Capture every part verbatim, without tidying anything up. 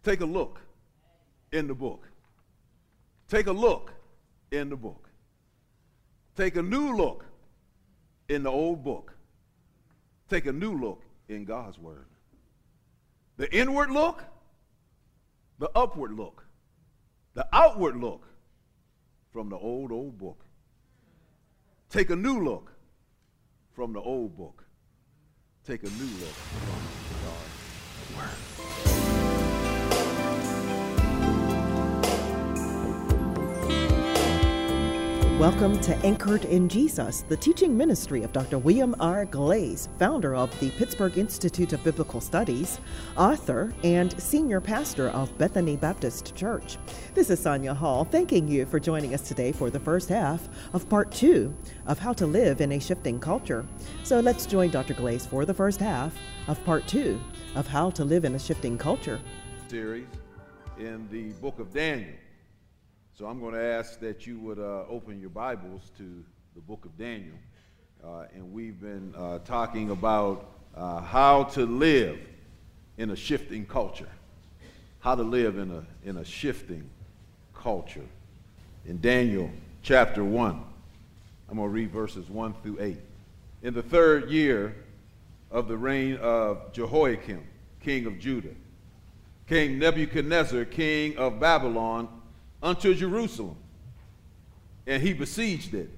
Take a look in the book. Take a look in the book. Take a new look in the old book. Take a new look in God's word. The inward look, the upward look, the outward look from the old, old book. Take a new look from the old book. Take a new look from God's word. Welcome to Anchored in Jesus, the teaching ministry of Doctor William R. Glaze, founder of the Pittsburgh Institute of Biblical Studies, author, and senior pastor of Bethany Baptist Church. This is Sonia Hall, thanking you for joining us today for the first half of part two of How to Live in a Shifting Culture. So let's join Doctor Glaze for the first half of part two of How to Live in a Shifting Culture. Series in the book of Daniel. So I'm going to ask that you would uh, open your Bibles to the book of Daniel. Uh, and we've been uh, talking about uh, how to live in a shifting culture. How to live in a, in a shifting culture. In Daniel chapter one, I'm going to read verses one through eight. In the third year of the reign of Jehoiakim, king of Judah, came Nebuchadnezzar, king of Babylon, unto Jerusalem, and he besieged it.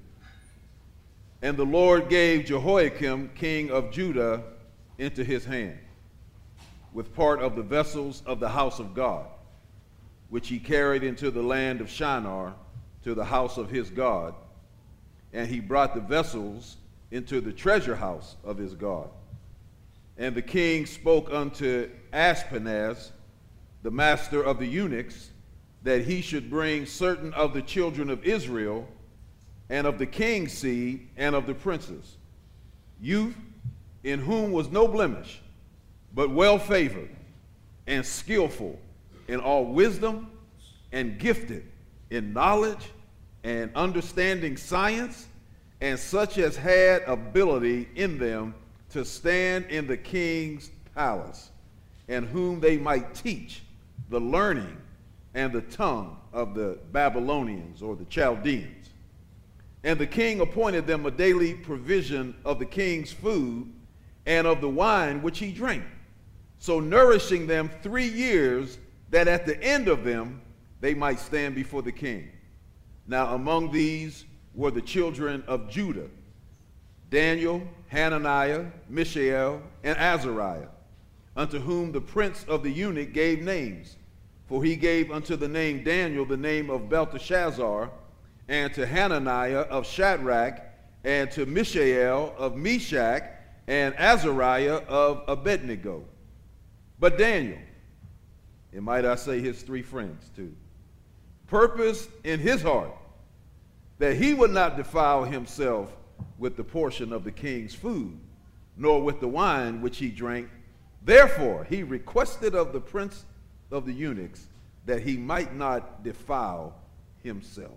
And the Lord gave Jehoiakim, king of Judah, into his hand, with part of the vessels of the house of God, which he carried into the land of Shinar, to the house of his God. And he brought the vessels into the treasure house of his God. And the king spoke unto Ashpenaz, the master of the eunuchs, that he should bring certain of the children of Israel, and of the king's seed, and of the princes, youth in whom was no blemish, but well favored, and skillful in all wisdom, and gifted in knowledge, and understanding science, and such as had ability in them to stand in the king's palace, and whom they might teach the learning and the tongue of the Babylonians or the Chaldeans. And the king appointed them a daily provision of the king's food and of the wine which he drank, so nourishing them three years, that at the end of them they might stand before the king. Now among these were the children of Judah, Daniel, Hananiah, Mishael, and Azariah, unto whom the prince of the eunuch gave names. For he gave unto the name Daniel the name of Belteshazzar, and to Hananiah of Shadrach, and to Mishael of Meshach, and Azariah of Abednego. But Daniel, and might I say his three friends too, purposed in his heart that he would not defile himself with the portion of the king's food, nor with the wine which he drank. Therefore he requested of the prince of the eunuchs that he might not defile himself.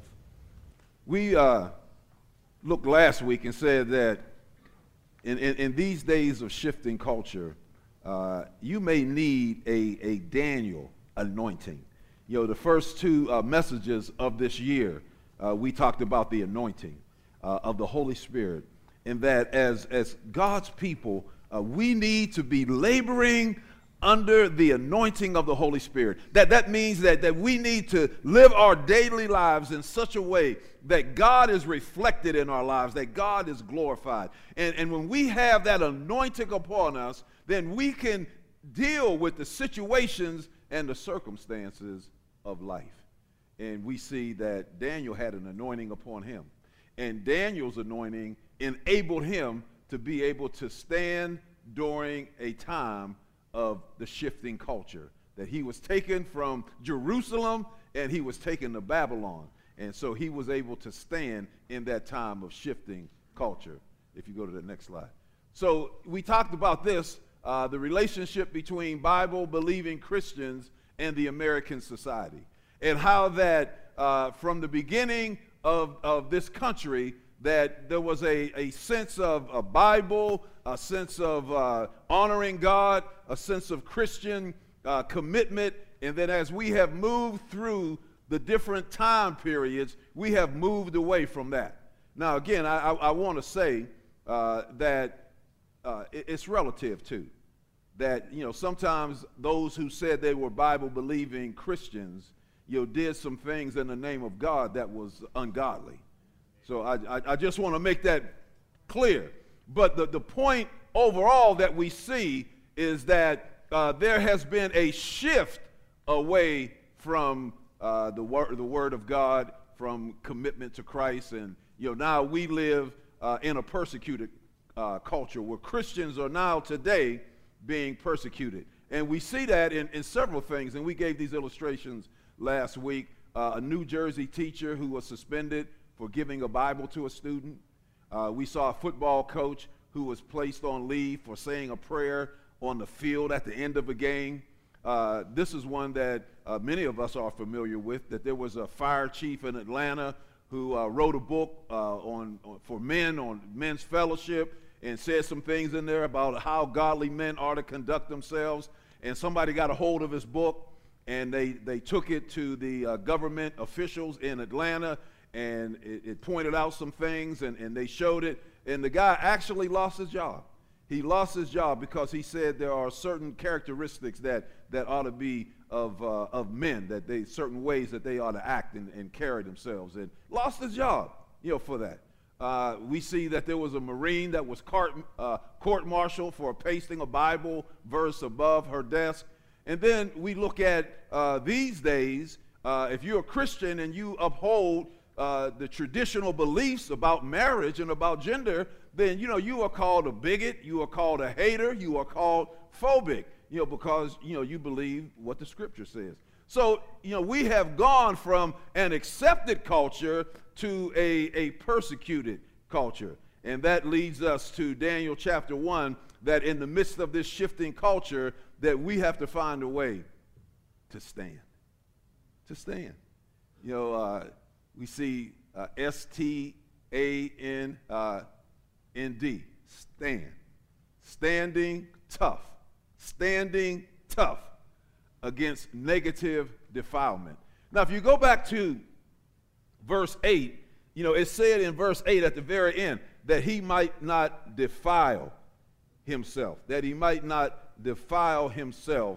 We uh, looked last week and said that in, in, in these days of shifting culture, uh, you may need a, a Daniel anointing. You know, the first two uh, messages of this year, uh, we talked about the anointing uh, of the Holy Spirit, and that as, as God's people, uh, we need to be laboring under the anointing of the Holy Spirit. That, that means that, that we need to live our daily lives in such a way that God is reflected in our lives, that God is glorified. And, and when we have that anointing upon us, then we can deal with the situations and the circumstances of life. And we see that Daniel had an anointing upon him. And Daniel's anointing enabled him to be able to stand during a time of the shifting culture, that he was taken from Jerusalem and he was taken to Babylon. And so he was able to stand in that time of shifting culture. If you go to the next slide. So we talked about this, uh, the relationship between Bible-believing Christians and the American society, and how that uh, from the beginning of, of this country, that there was a, a sense of a Bible, a sense of uh, honoring God, a sense of Christian uh, commitment And then as we have moved through the different time periods, we have moved away from that. Now, again, I, I, I want to say uh, that uh, it, it's relative, too. That, you know, sometimes those who said they were Bible-believing Christians, you know, did some things in the name of God that was ungodly. So I, I, I just want to make that clear. But the, the point overall that we see is that uh, there has been a shift away from uh, the, wor- the Word of God, from commitment to Christ. And, you know, now we live uh, in a persecuted uh, culture where Christians are now today being persecuted. And we see that in, in several things. And we gave these illustrations last week. Uh, a New Jersey teacher who was suspended for giving a Bible to a student. Uh, we saw a football coach who was placed on leave for saying a prayer on the field at the end of a game. Uh, this is one that uh, many of us are familiar with, that there was a fire chief in Atlanta who uh, wrote a book uh, on, on for men, on men's fellowship, and said some things in there about how godly men are to conduct themselves. And somebody got a hold of his book, and they, they took it to the uh, government officials in Atlanta, and it, it pointed out some things, and, and they showed it. And the guy actually lost his job. He lost his job because he said there are certain characteristics that, that ought to be of, uh, of men, that they, certain ways that they ought to act and, and carry themselves, and lost his job, you know, for that. Uh, we see that there was a Marine that was court, uh, court-martialed for pasting a Bible verse above her desk. And then we look at uh, these days, uh, if you're a Christian and you uphold uh, the traditional beliefs about marriage and about gender, then, you know, you are called a bigot, you are called a hater, you are called phobic, you know, because, you know, you believe what the Scripture says. So, you know, we have gone from an accepted culture to a, a persecuted culture. And that leads us to Daniel chapter one, that in the midst of this shifting culture, that we have to find a way to stand. To stand. You know, uh, we see uh, S T A N N D, stand. Standing tough. Standing tough against negative defilement. Now, if you go back to verse eight, you know, it said in verse eight at the very end that he might not defile himself, that he might not defile himself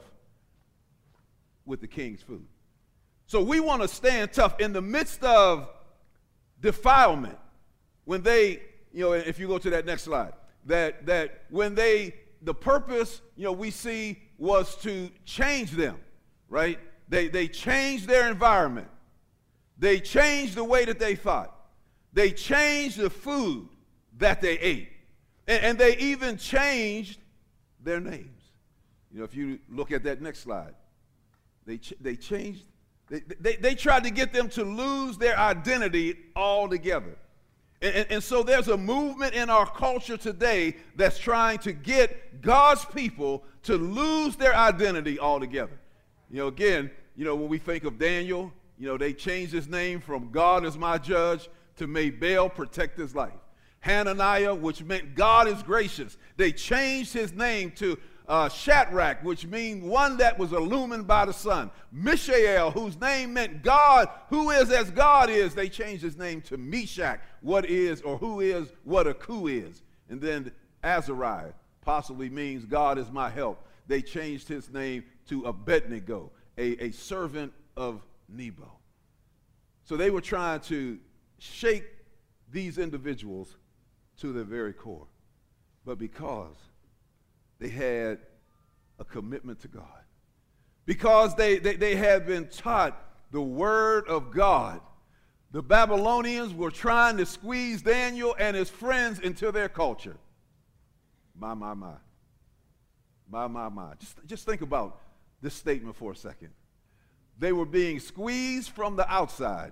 with the king's food. So we want to stand tough in the midst of defilement. When they, you know, if you go to that next slide, that that when they, the purpose, you know, we see was to change them, right? They they changed their environment. They changed the way that they thought. They changed the food that they ate. And, and they even changed their names. You know, if you look at that next slide, they ch- they changed, they, they, they tried to get them to lose their identity altogether. And, and, and so there's a movement in our culture today that's trying to get God's people to lose their identity altogether. You know, again, you know, when we think of Daniel, you know, they changed his name from God is my judge to may Baal protect his life. Hananiah, which meant God is gracious. They changed his name to uh, Shadrach, which means one that was illumined by the sun. Mishael, whose name meant God, who is as God is. They changed his name to Meshach, what is or who is what a coup is. And then Azariah possibly means God is my help. They changed his name to Abednego, a, a servant of Nebo. So they were trying to shake these individuals to their very core. But because they had a commitment to God, because they, they, they had been taught the word of God, the Babylonians were trying to squeeze Daniel and his friends into their culture. My, my, my. My, my, my. Just, just think about this statement for a second. They were being squeezed from the outside,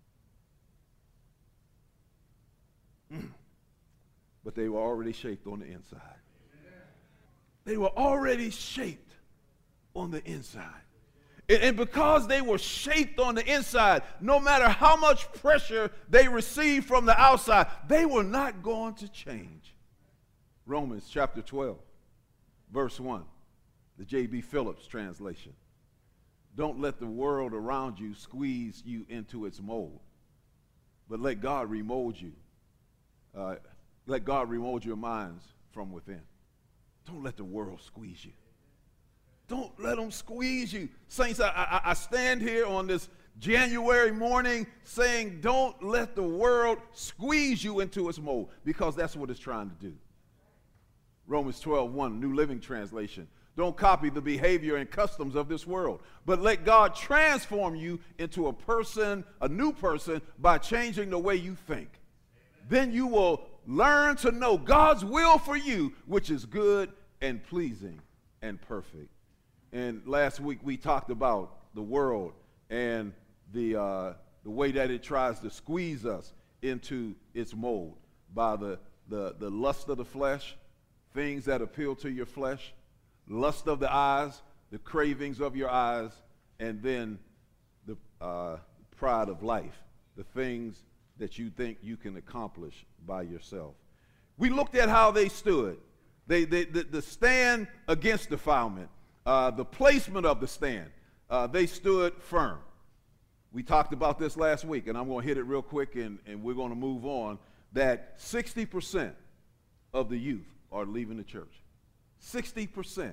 but they were already shaped on the inside. They were already shaped on the inside. And, and because they were shaped on the inside, no matter how much pressure they received from the outside, they were not going to change. Romans chapter twelve, verse one, the J B Phillips translation. don't let the world around you squeeze you into its mold, but let God remold you. Uh, let God remold your minds from within. Don't let the world squeeze you. Don't let them squeeze you. Saints, I, I, I stand here on this January morning saying, don't let the world squeeze you into its mold, because that's what it's trying to do. Romans twelve one, New Living Translation. Don't copy the behavior and customs of this world, but let God transform you into a person, a new person, by changing the way you think. Then you will learn to know God's will for you, which is good and pleasing and perfect. And last week we talked about the world and the, uh, the way that it tries to squeeze us into its mold by the, the, the lust of the flesh, things that appeal to your flesh, lust of the eyes, the cravings of your eyes, and then the uh, pride of life, the things that you think you can accomplish by yourself. We looked at how they stood. They, they, the, the stand against defilement, uh, the placement of the stand, uh, they stood firm. We talked about this last week, and I'm going to hit it real quick, and, and we're going to move on, that sixty percent of the youth are leaving the church. sixty percent.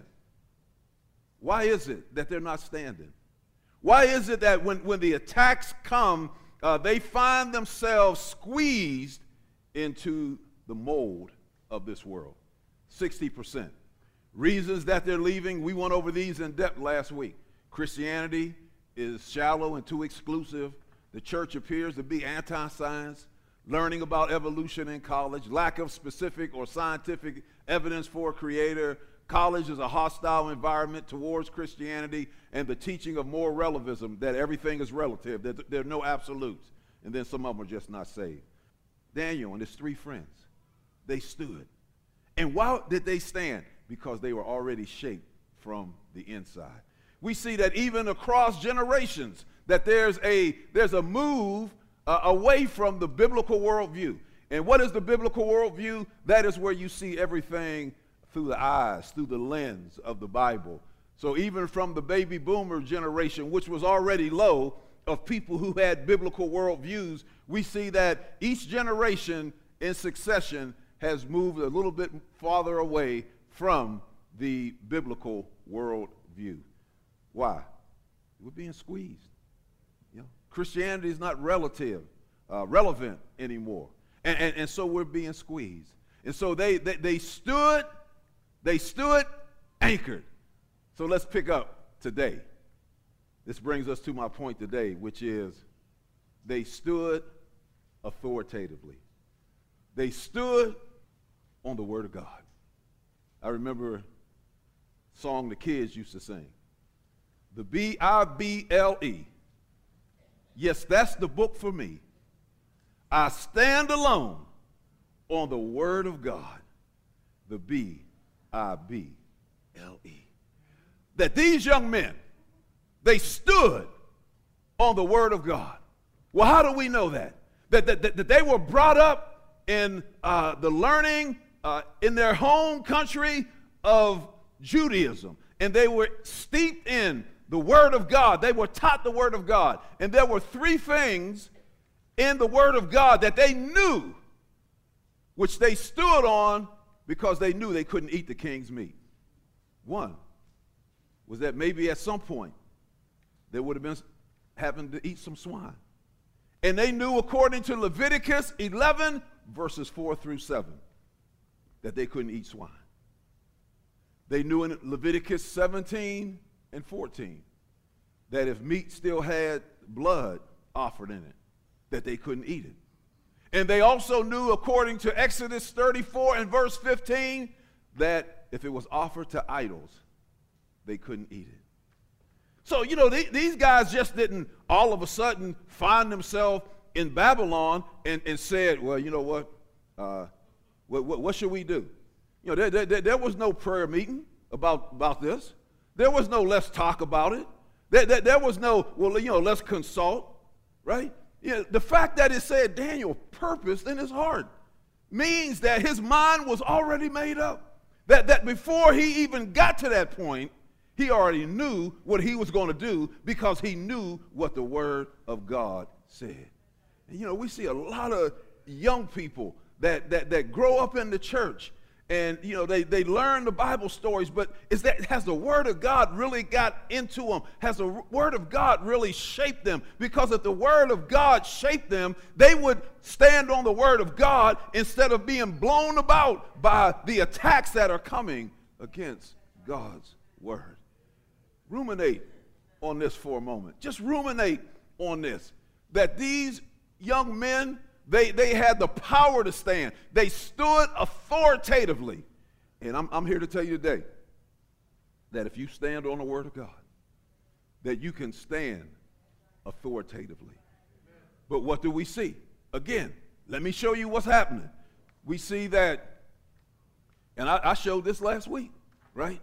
Why is it that they're not standing? Why is it that when, when the attacks come, uh, they find themselves squeezed into the mold of this world? sixty percent. Reasons that they're leaving, we went over these in depth last week. Christianity is shallow and too exclusive. The church appears to be anti-science. Learning about evolution in college, lack of specific or scientific evidence for a creator. College is a hostile environment towards Christianity, and the teaching of moral relativism, that everything is relative, that there are no absolutes, and then some of them are just not saved. Daniel and his three friends, they stood. And why did they stand? Because they were already shaped from the inside. We see that even across generations, that there's a, there's a move Uh, away from the biblical worldview. And what is the biblical worldview? That is where you see everything through the eyes, through the lens of the Bible. So even from the baby boomer generation, which was already low, of people who had biblical worldviews, we see that each generation in succession has moved a little bit farther away from the biblical worldview. Why? We're being squeezed. Christianity is not relative, uh, relevant anymore. And, and, and so we're being squeezed. And so they, they, they stood, they stood anchored. So let's pick up today. This brings us to my point today, which is they stood authoritatively. They stood on the Word of God. I remember a song the kids used to sing, the B I B L E. Yes, that's the book for me. I stand alone on the Word of God, the B I B L E. That these young men, they stood on the Word of God. Well, how do we know that? That, that, that, that they were brought up in uh, the learning uh, in their home country of Judaism, and they were steeped in the Word of God. They were taught the Word of God. And there were three things in the Word of God that they knew, which they stood on because they knew they couldn't eat the king's meat. One was that maybe at some point they would have been having to eat some swine. And they knew, according to Leviticus eleven, verses four through seven, that they couldn't eat swine. They knew in Leviticus seventeen and fourteen that if meat still had blood offered in it, that they couldn't eat it. And they also knew, according to Exodus thirty-four and verse fifteen, that if it was offered to idols, they couldn't eat it. So, you know, they, these guys just didn't all of a sudden find themselves in Babylon and, and said, well, you know what, uh, what, what, what should we do? You know, there, there, there was no prayer meeting about, about this. There was no let's talk about it. There, there, there was no, well, you know, let's consult, right? You know, the fact that it said Daniel purposed in his heart means that his mind was already made up. That, that before he even got to that point, He already knew what he was going to do because he knew what the Word of God said. And, you know, we see a lot of young people that, that, that grow up in the church, and, you know, they, they learn the Bible stories, but is that, has the Word of God really got into them? Has the Word of God really shaped them? Because if the Word of God shaped them, they would stand on the Word of God instead of being blown about by the attacks that are coming against God's Word. Ruminate on this for a moment. Just ruminate on this, that these young men, They, they had the power to stand. They stood authoritatively. And I'm, I'm here to tell you today that if you stand on the Word of God, that you can stand authoritatively. But what do we see? Again, let me show you what's happening. We see that, and I, I showed this last week, right?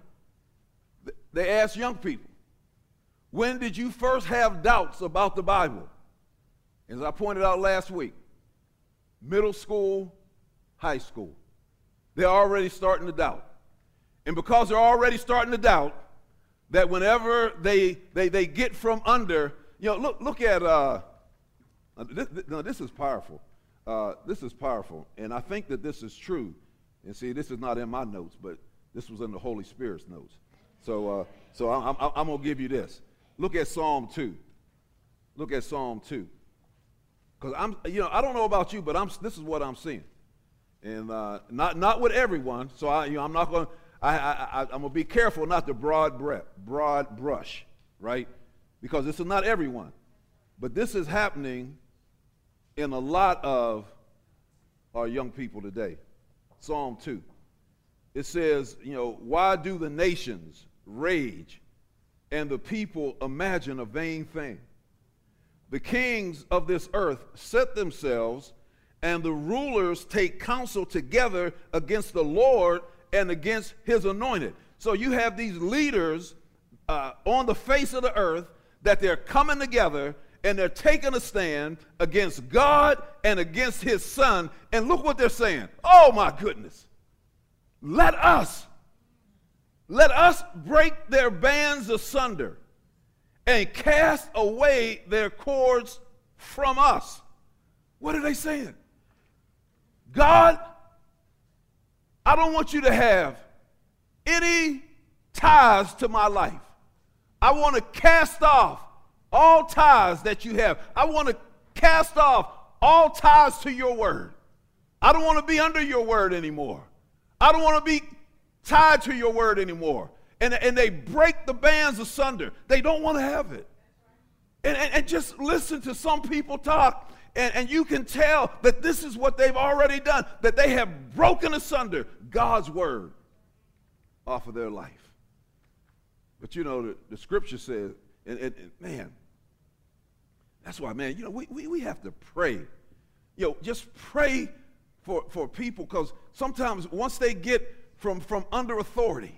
They asked young people, when did you first have doubts about the Bible? As I pointed out last week, middle school, high school. They're already starting to doubt. And because they're already starting to doubt, that whenever they they, they get from under, you know, look look at, uh, this, no, this is powerful. Uh, this is powerful. And I think that this is true. And see, this is not in my notes, but this was in the Holy Spirit's notes. So, uh, so I'm, I'm, I'm going to give you this. Look at Psalm two. Look at Psalm two. Because I'm, you know, I don't know about you, but I'm. This is what I'm seeing, and uh, not not with everyone. So I, you know, I'm not going. I, I, I, I'm gonna be careful not to broad breath, broad brush, right? Because this is not everyone, but this is happening in a lot of our young people today. Psalm two. It says, you know, why do the nations rage, and the people imagine a vain thing? The kings of this earth set themselves, and the rulers take counsel together against the Lord and against his anointed. So you have these leaders uh, on the face of the earth that they're coming together and they're taking a stand against God and against his son. And look what they're saying. Oh my goodness. Let us, let us break their bands asunder and cast away their cords from us. What are they saying? God, I don't want you to have any ties to my life. I want to cast off all ties that you have. I want to cast off all ties to your word. I don't want to be under your word anymore. I don't want to be tied to your word anymore. And, and they break the bands asunder. They don't want to have it. And, and, and just listen to some people talk, and, and you can tell that this is what they've already done, that they have broken asunder God's word off of their life. But you know, the, the scripture says, and, and, and man, that's why, man, you know, we, we, we have to pray. You know, just pray for, for people, because sometimes once they get from, from under authority,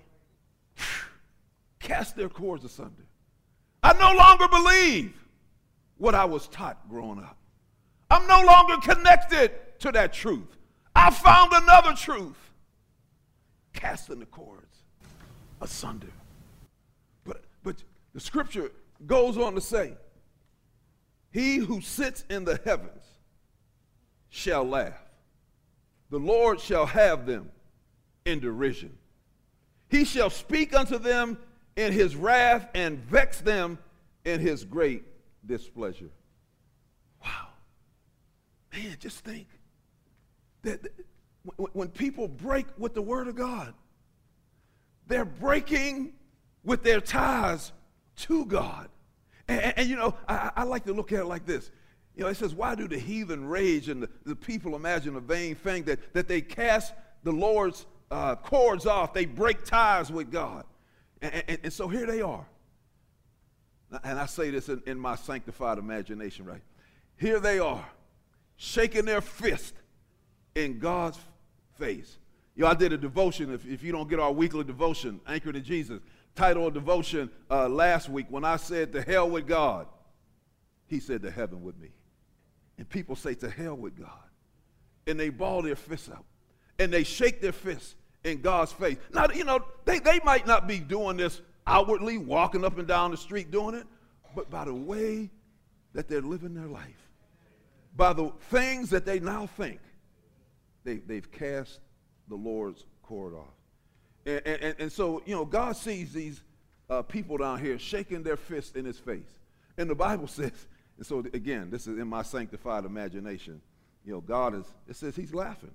cast their cords asunder. I no longer believe what I was taught growing up. I'm no longer connected to that truth. I found another truth. Casting the cords asunder. But, but the scripture goes on to say, he who sits in the heavens shall laugh. The Lord shall have them in derision. He shall speak unto them in his wrath and vex them in his great displeasure. Wow. Man, just think that when people break with the word of God, they're breaking with their ties to God. And, and, and you know, I, I like to look at it like this. You know, it says, why do the heathen rage and the, the people imagine a vain thing, that, that they cast the Lord's uh, cords off, they break ties with God. And, and, and so here they are. And I say this in, in my sanctified imagination, right? Here they are, shaking their fist in God's face. You know, I did a devotion. If, if you don't get our weekly devotion, Anchored in Jesus, title of devotion uh, last week, when I said, to hell with God, he said, to heaven with me. And people say, to hell with God. And they ball their fists out. And they shake their fists in God's face. Now, you know, they, they might not be doing this outwardly walking up and down the street doing it, but by the way that they're living their life, by the things that they now think. They, they've cast the Lord's cord off. And, and, and so, you know, God sees these uh, people down here shaking their fist in his face. And the Bible says, and so again, this is in my sanctified imagination, you know, God is, it says he's laughing.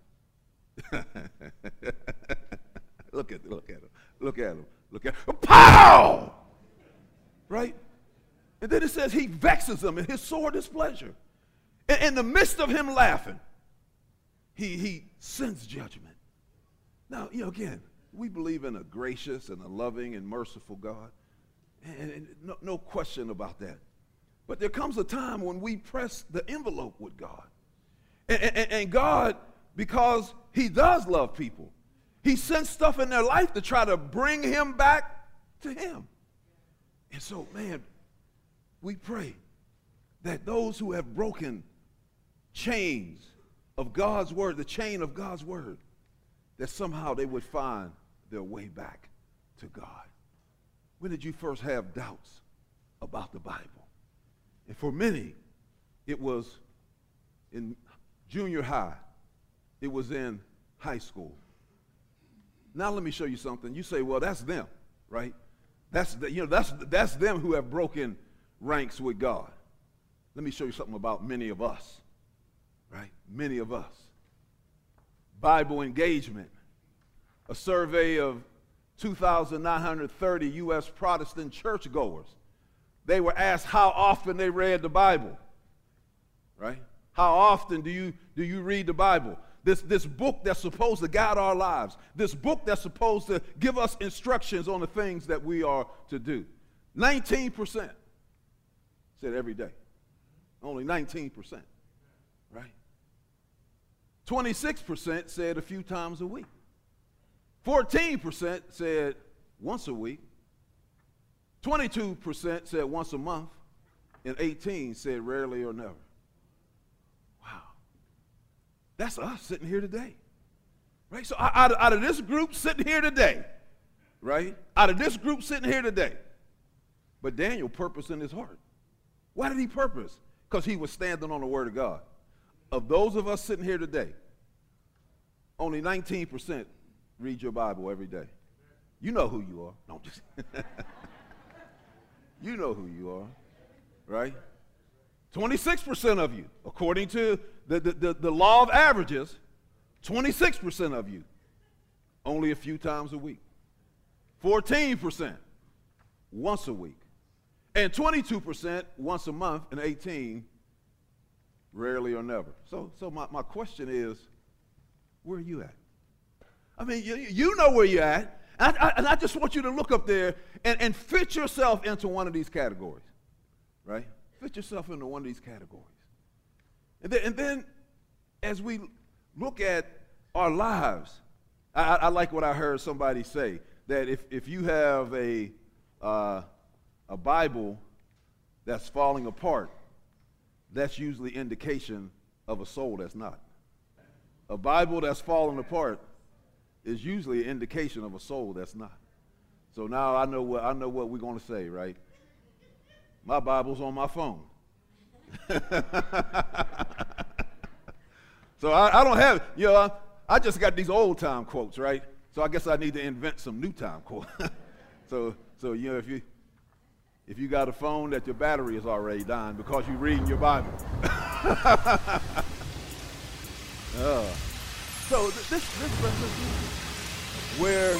Look at, look at him, look at him, look at him. Pow! Right? And then it says he vexes them and his sore displeasure. In, in the midst of him laughing, he, he sends judgment. Now, you know, again, we believe in a gracious and a loving and merciful God. And, and no, no question about that. But there comes a time when we press the envelope with God. And, and, and God, because he does love people, he sends stuff in their life to try to bring him back to him. And so, man, we pray that those who have broken chains of God's word, the chain of God's word, that somehow they would find their way back to God. When did you first have doubts about the Bible? And for many, it was in junior high. It was in high school. Now let me show you something. You say, well, that's them, right? That's the, you know, that's that's them who have broken ranks with God. Let me show you something about many of us, right? Many of us. Bible engagement. A survey of two thousand nine hundred thirty U S Protestant churchgoers. They were asked how often they read the Bible, right? How often do you do you read the Bible? This, this book that's supposed to guide our lives. This book that's supposed to give us instructions on the things that we are to do. nineteen percent said every day. Only nineteen percent, right? twenty-six percent said a few times a week. fourteen percent said once a week. twenty-two percent said once a month. And eighteen said rarely or never. That's us sitting here today, right? So out of, out of this group sitting here today, right? Out of this group sitting here today, but Daniel purposed in his heart. Why did he purpose? Because he was standing on the word of God. Of those of us sitting here today, only nineteen percent read your Bible every day. You know who you are. Don't just. You know who you are, right? twenty-six percent of you, according to the, the, the, the law of averages, twenty-six percent of you, only a few times a week. fourteen percent, once a week. And twenty-two percent, once a month, and eighteen, rarely or never. So, so my, my question is, where are you at? I mean, you, you know where you're at, and I, I, and I just want you to look up there and, and fit yourself into one of these categories, right? Fit yourself into one of these categories. And then, and then as we look at our lives, I, I like what I heard somebody say, that if, if you have a, uh, a Bible that's falling apart, that's usually indication of a soul that's not. A Bible that's falling apart is usually an indication of a soul that's not. So now I know what, I know what we're going to say, right? My Bible's on my phone. So I, I don't have, you know, I, I just got these old time quotes, right? So I guess I need to invent some new time quotes. so, so you know, if you if you got a phone that your battery is already dying because you're reading your Bible. uh, so th- this this represents where.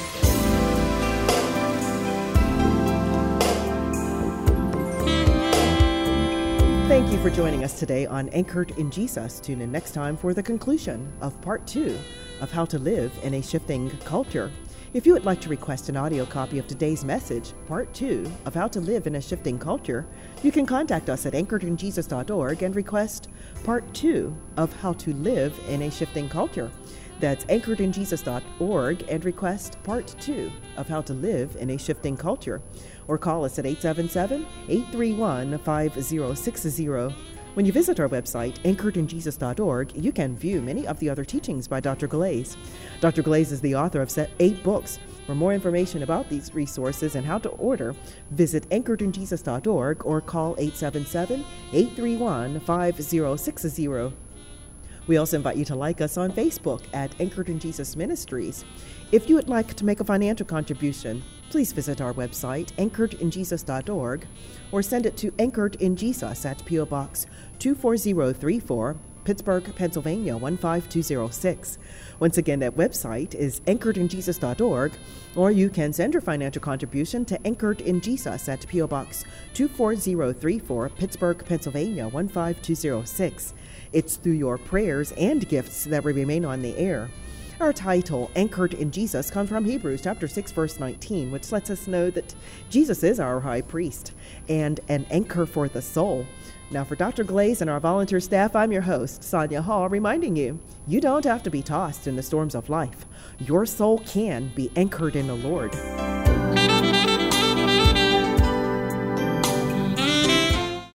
Thank you for joining us today on Anchored in Jesus. Tune in next time for the conclusion of part two of How to Live in a Shifting Culture. If you would like to request an audio copy of today's message, part two of How to Live in a Shifting Culture, you can contact us at anchored in jesus dot org and request part two of How to Live in a Shifting Culture. That's anchored in jesus dot org and request part two of How to Live in a Shifting Culture. Or call us at eight seven seven, eight three one, five zero six zero. When you visit our website, anchored in jesus dot org, you can view many of the other teachings by Doctor Glaze. Doctor Glaze is the author of eight books For more information about these resources and how to order, visit anchored in jesus dot org or call eight seven seven, eight three one, five zero six zero. We also invite you to like us on Facebook at Anchored in Jesus Ministries. If you would like to make a financial contribution, please visit our website, anchored in jesus dot org, or send it to Anchored in Jesus at P O Box two four zero three four, Pittsburgh, Pennsylvania one five two zero six. Once again, that website is anchored in jesus dot org, or you can send your financial contribution to Anchored in Jesus at P O Box two four zero three four, Pittsburgh, Pennsylvania one five two zero six. It's through your prayers and gifts that we remain on the air. Our title, Anchored in Jesus, comes from Hebrews chapter six, verse nineteen, which lets us know that Jesus is our high priest and an anchor for the soul. Now, for Doctor Glaze and our volunteer staff, I'm your host, Sonia Hall, reminding you, you don't have to be tossed in the storms of life. Your soul can be anchored in the Lord.